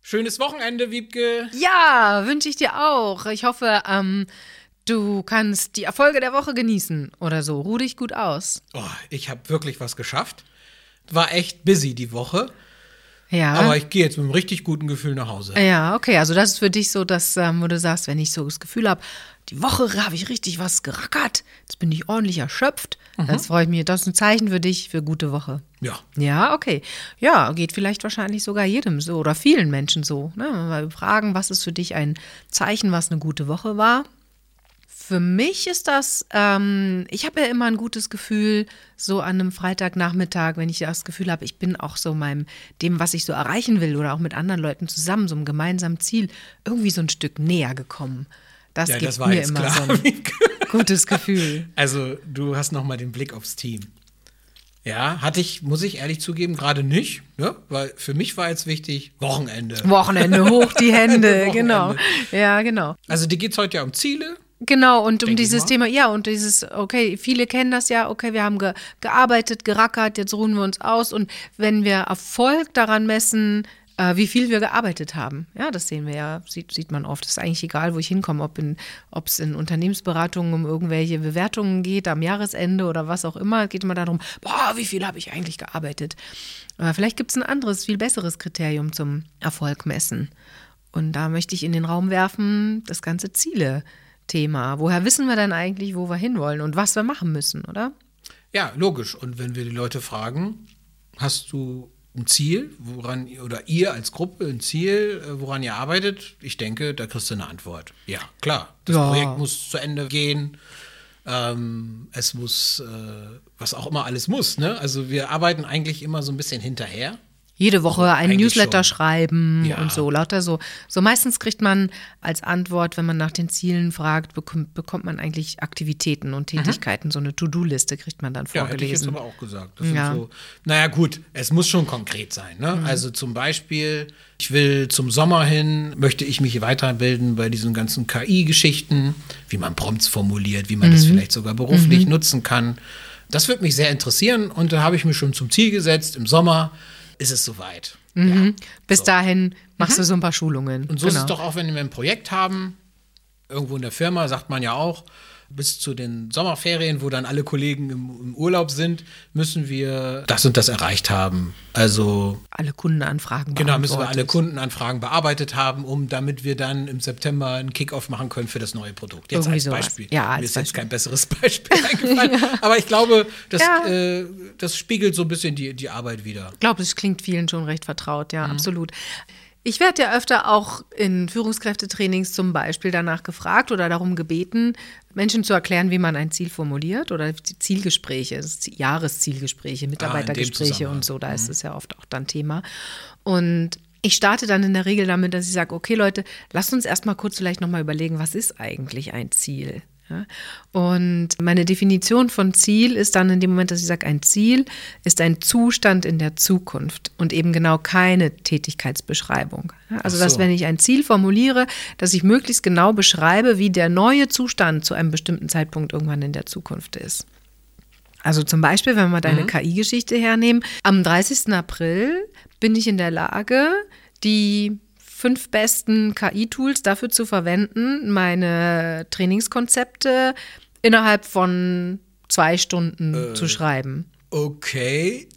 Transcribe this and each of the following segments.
Schönes Wochenende, Wiebke. Ja, wünsche ich dir auch. Ich hoffe, du kannst die Erfolge der Woche genießen oder so. Ruh dich gut aus. Oh, ich habe wirklich was geschafft. War echt busy die Woche. Ja. Aber ich gehe jetzt mit einem richtig guten Gefühl nach Hause. Ja, okay. Also das ist für dich so, dass, wo du sagst, wenn ich so das Gefühl habe, die Woche habe ich richtig was gerackert. Jetzt bin ich ordentlich erschöpft. Das freut mich. Das ist ein Zeichen für dich für gute Woche. Ja. Ja, okay. Ja, geht vielleicht wahrscheinlich sogar jedem so oder vielen Menschen so. Ne? Wenn wir fragen, was ist für dich ein Zeichen, was eine gute Woche war? Für mich ist das, ich habe ja immer ein gutes Gefühl, so an einem Freitagnachmittag, wenn ich das Gefühl habe, ich bin auch so dem, was ich so erreichen will oder auch mit anderen Leuten zusammen, so einem gemeinsamen Ziel, irgendwie so ein Stück näher gekommen. Das Ja, gibt das war mir jetzt immer klar. so ein gutes Gefühl. Also, du hast nochmal den Blick aufs Team. Ja, hatte ich, muss ich ehrlich zugeben, gerade nicht. Ne? Weil für mich war jetzt wichtig, Wochenende. Wochenende, hoch die Hände, Wochenende. genau. Ja, genau. Also, dir geht es heute ja um Ziele. Genau, und um Denk ich dieses mal. Thema, ja, und dieses, okay, viele kennen das ja, okay, wir haben gearbeitet, gerackert, jetzt ruhen wir uns aus. Und wenn wir Erfolg daran messen, wie viel wir gearbeitet haben, ja, das sehen wir ja, sieht man oft. Es ist eigentlich egal, wo ich hinkomme, ob es in Unternehmensberatungen um irgendwelche Bewertungen geht, am Jahresende oder was auch immer, geht immer darum, boah, wie viel habe ich eigentlich gearbeitet? Vielleicht gibt es ein anderes, viel besseres Kriterium zum Erfolg messen. Und da möchte ich in den Raum werfen, das ganze Ziele-Thema. Woher wissen wir denn eigentlich, wo wir hinwollen und was wir machen müssen, oder? Ja, logisch. Und wenn wir die Leute fragen, hast du ein Ziel, woran, oder ihr als Gruppe ein Ziel, woran ihr arbeitet? Ich denke, da kriegst du eine Antwort. Ja, klar. Das Ja. Projekt muss zu Ende gehen. Es muss, was auch immer alles muss. Ne? Also wir arbeiten eigentlich immer so ein bisschen hinterher. Jede Woche einen eigentlich Newsletter schon. schreiben Ja. und so, lauter so. So meistens kriegt man als Antwort, wenn man nach den Zielen fragt, bekommt man eigentlich Aktivitäten und Tätigkeiten. So eine To-Do-Liste kriegt man dann Ja, hätte ich jetzt vorgelesen. aber auch gesagt. Das Ja. sind so, naja gut, es muss schon konkret sein. Ne? Also zum Beispiel, ich will zum Sommer hin, möchte ich mich weiterbilden bei diesen ganzen KI-Geschichten, wie man Prompts formuliert, wie man das vielleicht sogar beruflich nutzen kann. Das würde mich sehr interessieren und da habe ich mir schon zum Ziel gesetzt, im Sommer ist es soweit. Ja. Bis dahin machst du so ein paar Schulungen. Und so ist es doch auch, wenn wir ein Projekt haben, irgendwo in der Firma, sagt man ja auch, bis zu den Sommerferien, wo dann alle Kollegen im Urlaub sind, müssen wir das und das erreicht haben. Also Alle Kundenanfragen genau, müssen wir alle beantwortet. Kundenanfragen bearbeitet haben, damit wir dann im September einen Kick-Off machen können für das neue Produkt. Jetzt Irgendwie als sowas. Beispiel. Ja, als Mir ist jetzt Beispiel. kein besseres Beispiel eingefallen. Aber ich glaube, das spiegelt so ein bisschen die Arbeit wider. Ich glaube, es klingt vielen schon recht vertraut, ja, absolut. Ich werde ja öfter auch in Führungskräftetrainings zum Beispiel danach gefragt oder darum gebeten, Menschen zu erklären, wie man ein Ziel formuliert oder die Zielgespräche, Jahreszielgespräche, Mitarbeitergespräche Zusammenhang. und so, da ist es ja oft auch dann Thema. Und ich starte dann in der Regel damit, dass ich sage, okay Leute, lasst uns erstmal kurz vielleicht nochmal überlegen, was ist eigentlich ein Ziel? Ja? Und meine Definition von Ziel ist dann in dem Moment, dass ich sage, ein Ziel ist ein Zustand in der Zukunft und eben genau keine Tätigkeitsbeschreibung. Ja? Also, Ach so. dass wenn ich ein Ziel formuliere, dass ich möglichst genau beschreibe, wie der neue Zustand zu einem bestimmten Zeitpunkt irgendwann in der Zukunft ist. Also zum Beispiel, wenn wir deine KI-Geschichte hernehmen, am 30. April bin ich in der Lage, die 5 besten KI-Tools dafür zu verwenden, meine Trainingskonzepte innerhalb von 2 Stunden zu schreiben. Okay.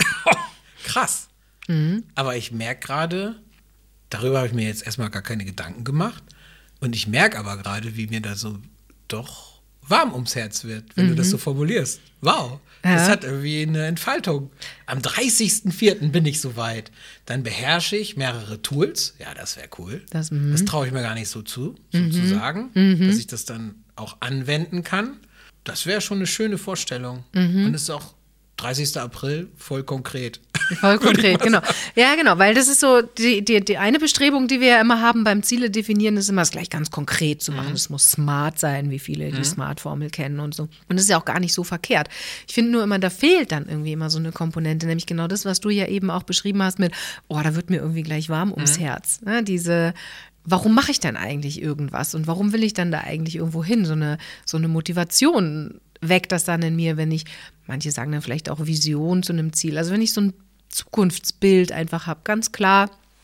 Krass. Aber ich merke gerade, darüber habe ich mir jetzt erstmal gar keine Gedanken gemacht. Und ich merke aber gerade, wie mir da so doch warm ums Herz wird, wenn du das so formulierst. Wow. Ja. Das hat irgendwie eine Entfaltung. Am 30.04. bin ich soweit. Dann beherrsche ich mehrere Tools. Ja, das wäre cool. Das traue ich mir gar nicht so zu sagen, dass ich das dann auch anwenden kann. Das wäre schon eine schöne Vorstellung. Und es ist auch 30. April, voll konkret. Voll konkret, genau. Ja, genau, weil das ist so, die eine Bestrebung, die wir ja immer haben beim Ziele definieren, ist immer, es gleich ganz konkret zu machen. Es muss smart sein, wie viele die Smart-Formel kennen und so. Und das ist ja auch gar nicht so verkehrt. Ich finde nur immer, da fehlt dann irgendwie immer so eine Komponente, nämlich genau das, was du ja eben auch beschrieben hast mit, oh, da wird mir irgendwie gleich warm ums Herz. Ne? Warum mache ich denn eigentlich irgendwas und warum will ich dann da eigentlich irgendwo hin? So eine Motivation weckt das dann in mir, wenn ich, manche sagen dann vielleicht auch Vision zu einem Ziel, also wenn ich so ein Zukunftsbild einfach habe, ganz klar,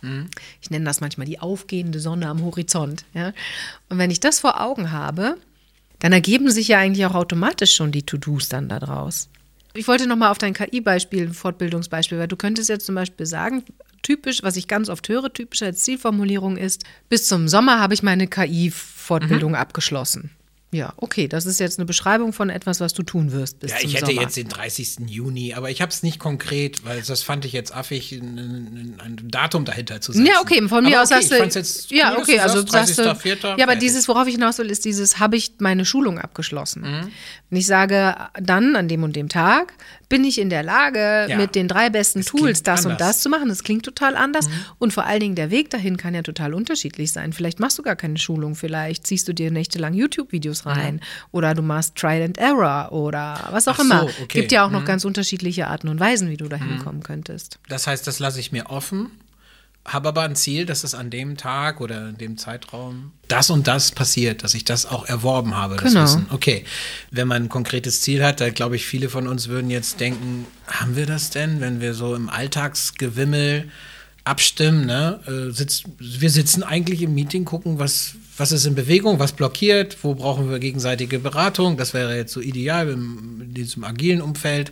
Ich nenne das manchmal die aufgehende Sonne am Horizont. Ja? Und wenn ich das vor Augen habe, dann ergeben sich ja eigentlich auch automatisch schon die To-Dos dann da draus. Ich wollte nochmal auf dein KI-Beispiel, ein Fortbildungsbeispiel, weil du könntest jetzt zum Beispiel sagen, typisch, was ich ganz oft höre, typisch als Zielformulierung ist, bis zum Sommer habe ich meine KI-Fortbildung abgeschlossen. Ja, okay, das ist jetzt eine Beschreibung von etwas, was du tun wirst bis zum Sommer. Ja, ich hätte jetzt den 30. Juni, aber ich habe es nicht konkret, weil das fand ich jetzt affig, ein Datum dahinter zu setzen. Ja, okay, von mir aus sagst du, jetzt cool, ja, okay, also sagst du, 30.04. ja, aber dieses, worauf ich hinaus will, ist dieses, habe ich meine Schulung abgeschlossen. Wenn ich sage, dann an dem und dem Tag bin ich in der Lage, mit den 3 besten Tools das und das zu machen. Das klingt total anders. Und vor allen Dingen der Weg dahin kann ja total unterschiedlich sein. Vielleicht machst du gar keine Schulung, vielleicht ziehst du dir nächtelang YouTube-Videos rein oder du machst Trial and Error oder was auch immer. Okay. Gibt ja auch noch ganz unterschiedliche Arten und Weisen, wie du da hinkommen könntest. Das heißt, das lasse ich mir offen, habe aber ein Ziel, dass es an dem Tag oder in dem Zeitraum das und das passiert, dass ich das auch erworben habe, das Wissen. Okay, wenn man ein konkretes Ziel hat, da glaube ich, viele von uns würden jetzt denken, haben wir das denn, wenn wir so im Alltagsgewimmel abstimmen, ne? Wir sitzen eigentlich im Meeting, gucken, was ist in Bewegung, was blockiert, wo brauchen wir gegenseitige Beratung, das wäre jetzt so ideal in diesem agilen Umfeld.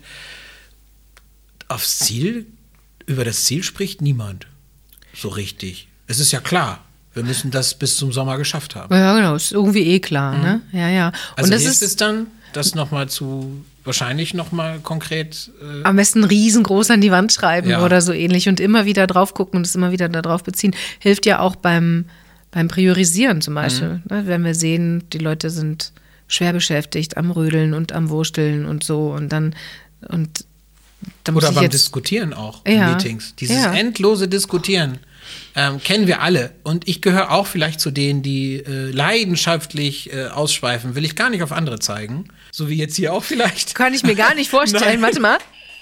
Über das Ziel spricht niemand so richtig. Es ist ja klar, wir müssen das bis zum Sommer geschafft haben. Ja, genau, ist irgendwie klar, ne? Ja. Und also das hilft es dann, das wahrscheinlich nochmal konkret. Am besten riesengroß an die Wand schreiben oder so ähnlich und immer wieder drauf gucken und es immer wieder darauf beziehen. Hilft ja auch beim Priorisieren zum Beispiel. Ne? Wenn wir sehen, die Leute sind schwer beschäftigt am Rödeln und am Wursteln und so und dann oder beim Diskutieren auch in Meetings. Dieses endlose Diskutieren kennen wir alle. Und ich gehöre auch vielleicht zu denen, die leidenschaftlich ausschweifen. Will ich gar nicht auf andere zeigen. So wie jetzt hier auch vielleicht. Kann ich mir gar nicht vorstellen. Warte mal.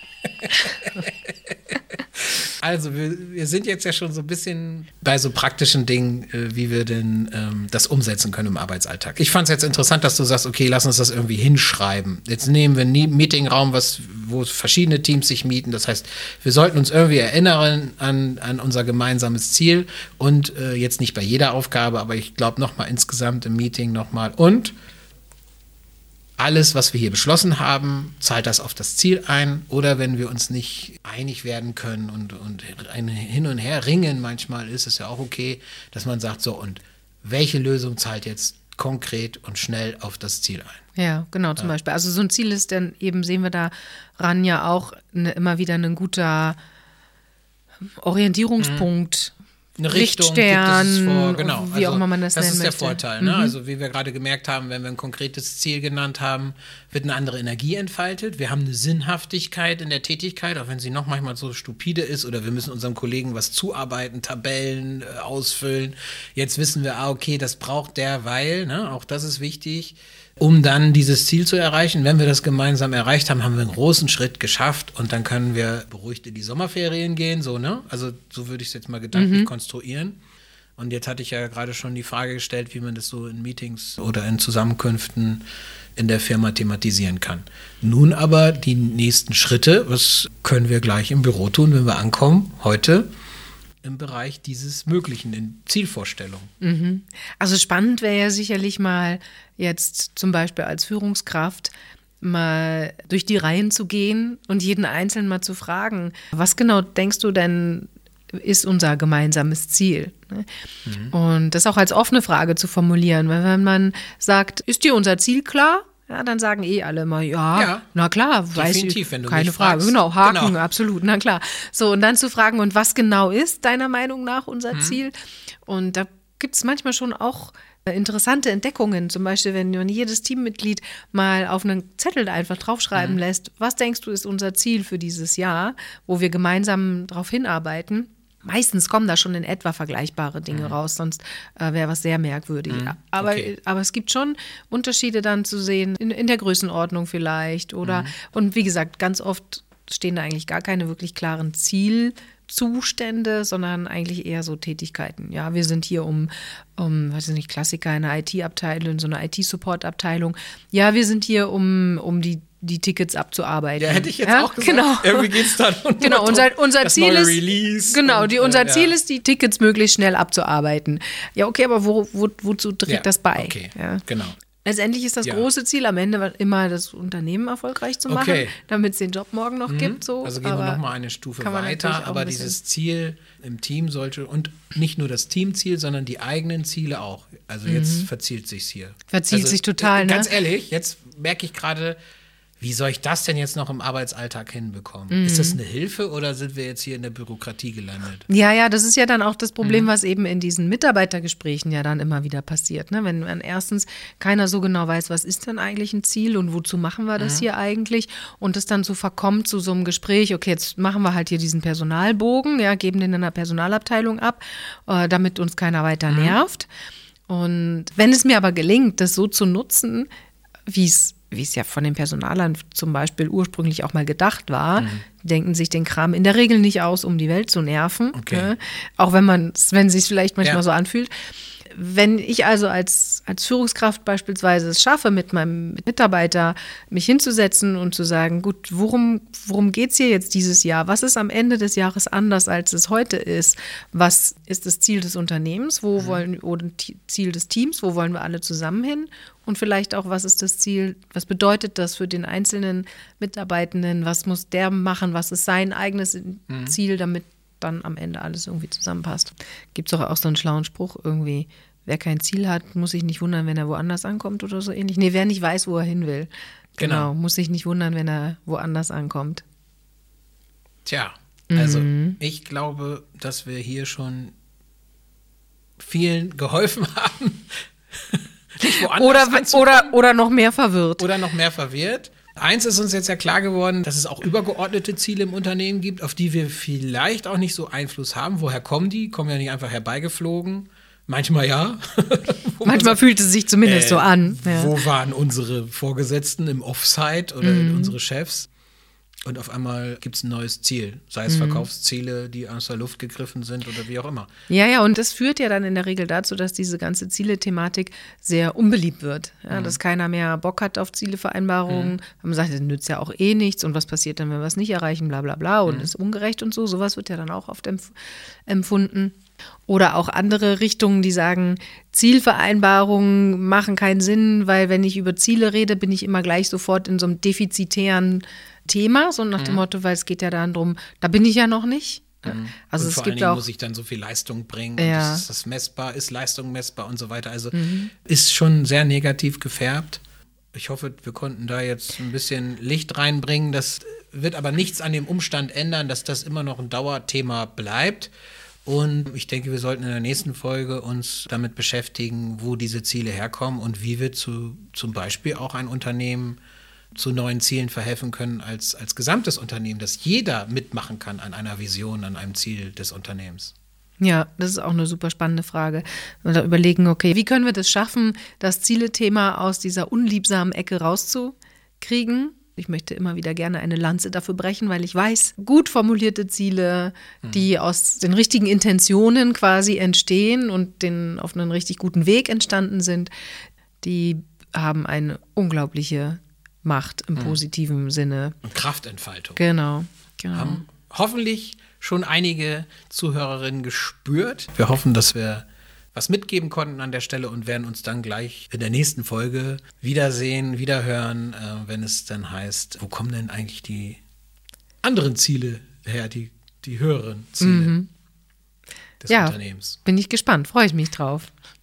Also wir sind jetzt ja schon so ein bisschen bei so praktischen Dingen, wie wir denn das umsetzen können im Arbeitsalltag. Ich fand es jetzt interessant, dass du sagst, okay, lass uns das irgendwie hinschreiben. Jetzt nehmen wir einen Meetingraum, wo verschiedene Teams sich mieten. Das heißt, wir sollten uns irgendwie erinnern an unser gemeinsames Ziel und jetzt nicht bei jeder Aufgabe, aber ich glaube nochmal insgesamt im Meeting nochmal und alles, was wir hier beschlossen haben, zahlt das auf das Ziel ein. Oder wenn wir uns nicht einig werden können und ein Hin und Her ringen, manchmal ist es ja auch okay, dass man sagt, so, und welche Lösung zahlt jetzt konkret und schnell auf das Ziel ein? Ja, genau, zum Beispiel. Also so ein Ziel ist dann eben, sehen wir daran ja auch immer wieder ein guter Orientierungspunkt. Eine Richtung Richtstern, gibt es vor, genau. wie auch immer man das nennen ist der möchte. Vorteil. Ne? Also wie wir gerade gemerkt haben, wenn wir ein konkretes Ziel genannt haben, wird eine andere Energie entfaltet. Wir haben eine Sinnhaftigkeit in der Tätigkeit, auch wenn sie noch manchmal so stupide ist oder wir müssen unserem Kollegen was zuarbeiten, Tabellen ausfüllen. Jetzt wissen wir, okay, das braucht der, weil, ne? Auch das ist wichtig, um dann dieses Ziel zu erreichen. Wenn wir das gemeinsam erreicht haben, haben wir einen großen Schritt geschafft und dann können wir beruhigt in die Sommerferien gehen, so, ne? Also so würde ich es jetzt mal gedanklich konstruieren. Und jetzt hatte ich ja gerade schon die Frage gestellt, wie man das so in Meetings oder in Zusammenkünften in der Firma thematisieren kann. Nun aber die nächsten Schritte, was können wir gleich im Büro tun, wenn wir ankommen, heute im Bereich dieses Möglichen, in Zielvorstellungen. Also spannend wäre ja sicherlich mal jetzt zum Beispiel als Führungskraft mal durch die Reihen zu gehen und jeden Einzelnen mal zu fragen, was genau denkst du denn ist unser gemeinsames Ziel? Und das auch als offene Frage zu formulieren, weil wenn man sagt, ist dir unser Ziel klar? Ja, dann sagen alle immer, ja, na klar, weiß ich, wenn du keine mich Frage. fragst. Genau, Haken, Genau. Absolut, na klar. So, und dann zu fragen, und was genau ist deiner Meinung nach unser Ziel? Und da gibt es manchmal schon auch interessante Entdeckungen. Zum Beispiel, wenn jedes Teammitglied mal auf einen Zettel einfach draufschreiben lässt, was denkst du ist unser Ziel für dieses Jahr, wo wir gemeinsam darauf hinarbeiten. Meistens kommen da schon in etwa vergleichbare Dinge raus, sonst wäre was sehr merkwürdig. Aber es gibt schon Unterschiede dann zu sehen, in der Größenordnung vielleicht. Oder und wie gesagt, ganz oft stehen da eigentlich gar keine wirklich klaren Zielzustände, sondern eigentlich eher so Tätigkeiten. Ja, wir sind hier weiß ich nicht, Klassiker in einer IT-Abteilung, so eine IT-Support-Abteilung. Ja, wir sind hier, um die die Tickets abzuarbeiten. Ja, hätte ich jetzt auch gesagt. Genau. Irgendwie geht es dann Genau, unser das Ziel neue ist, Release. genau, und, unser Ziel ist, die Tickets möglichst schnell abzuarbeiten. Ja, okay, aber wozu trägt das bei? Okay, Ja. genau. Letztendlich ist das große Ziel am Ende immer das Unternehmen erfolgreich zu machen, damit es den Job morgen noch gibt. So. Also gehen wir nochmal eine Stufe weiter, aber dieses Ziel im Team sollte, und nicht nur das Teamziel, sondern die eigenen Ziele auch. Also jetzt verzielt sich's hier. Verzielt sich total, ne? Ganz ehrlich, jetzt merke ich gerade, wie soll ich das denn jetzt noch im Arbeitsalltag hinbekommen? Ist das eine Hilfe oder sind wir jetzt hier in der Bürokratie gelandet? Ja, das ist ja dann auch das Problem, was eben in diesen Mitarbeitergesprächen ja dann immer wieder passiert. Ne? Wenn erstens keiner so genau weiß, was ist denn eigentlich ein Ziel und wozu machen wir das hier eigentlich, und es dann so verkommt zu so einem Gespräch, okay, jetzt machen wir halt hier diesen Personalbogen, ja, geben den in der Personalabteilung ab, damit uns keiner weiter nervt. Und wenn es mir aber gelingt, das so zu nutzen, wie es ja von den Personalern zum Beispiel ursprünglich auch mal gedacht war, denken sich den Kram in der Regel nicht aus, um die Welt zu nerven. Okay. Ne? Auch wenn es sich vielleicht manchmal so anfühlt. Wenn ich also als Führungskraft beispielsweise es schaffe, mit meinem Mitarbeiter mich hinzusetzen und zu sagen, gut, worum geht es hier jetzt dieses Jahr? Was ist am Ende des Jahres anders, als es heute ist? Was ist das Ziel des Unternehmens? Oder Ziel des Teams? Wo wollen wir alle zusammen hin? Und vielleicht auch, was ist das Ziel? Was bedeutet das für den einzelnen Mitarbeitenden? Was muss der machen? Was ist sein eigenes Ziel, damit dann am Ende alles irgendwie zusammenpasst? Gibt es auch so einen schlauen Spruch irgendwie, wer kein Ziel hat, muss sich nicht wundern, wenn er woanders ankommt oder so ähnlich. Nee, wer nicht weiß, wo er hin will, genau, muss sich nicht wundern, wenn er woanders ankommt. Tja, also ich glaube, dass wir hier schon vielen geholfen haben. Oder noch mehr verwirrt. Oder noch mehr verwirrt. Eins ist uns jetzt ja klar geworden, dass es auch übergeordnete Ziele im Unternehmen gibt, auf die wir vielleicht auch nicht so Einfluss haben. Woher kommen die? Kommen ja nicht einfach herbeigeflogen. Manchmal ja. Manchmal fühlt es sich zumindest so an. Ja. Wo waren unsere Vorgesetzten im Offsite oder unsere Chefs? Und auf einmal gibt es ein neues Ziel, sei es Verkaufsziele, die aus der Luft gegriffen sind oder wie auch immer. Ja, und das führt ja dann in der Regel dazu, dass diese ganze Ziele-Thematik sehr unbeliebt wird. Ja, dass keiner mehr Bock hat auf Zielevereinbarungen. Man sagt, das nützt ja auch eh nichts und was passiert dann, wenn wir es nicht erreichen, bla bla bla und ist ungerecht und so. Sowas wird ja dann auch oft empfunden. Oder auch andere Richtungen, die sagen, Zielvereinbarungen machen keinen Sinn, weil wenn ich über Ziele rede, bin ich immer gleich sofort in so einem defizitären Thema, so nach dem Motto, weil es geht ja dann darum, da bin ich ja noch nicht. Also und es vor gibt allen Dingen auch, muss ich dann so viel Leistung bringen. Ja. Und ist das messbar? Ist Leistung messbar und so weiter? Also ist schon sehr negativ gefärbt. Ich hoffe, wir konnten da jetzt ein bisschen Licht reinbringen. Das wird aber nichts an dem Umstand ändern, dass das immer noch ein Dauerthema bleibt. Und ich denke, wir sollten in der nächsten Folge uns damit beschäftigen, wo diese Ziele herkommen und wie wir zum Beispiel auch ein Unternehmen zu neuen Zielen verhelfen können als gesamtes Unternehmen, dass jeder mitmachen kann an einer Vision, an einem Ziel des Unternehmens. Ja, das ist auch eine super spannende Frage. Und da überlegen, okay, wie können wir das schaffen, das Ziele-Thema aus dieser unliebsamen Ecke rauszukriegen? Ich möchte immer wieder gerne eine Lanze dafür brechen, weil ich weiß, gut formulierte Ziele, die aus den richtigen Intentionen quasi entstehen und auf einen richtig guten Weg entstanden sind, die haben eine unglaubliche Macht im positiven Sinne. Und Kraftentfaltung. Genau. Haben hoffentlich schon einige Zuhörerinnen gespürt. Wir hoffen, dass wir was mitgeben konnten an der Stelle und werden uns dann gleich in der nächsten Folge wiedersehen, wiederhören, wenn es dann heißt, wo kommen denn eigentlich die anderen Ziele her, die höheren Ziele des Unternehmens. Bin ich gespannt, freue ich mich drauf.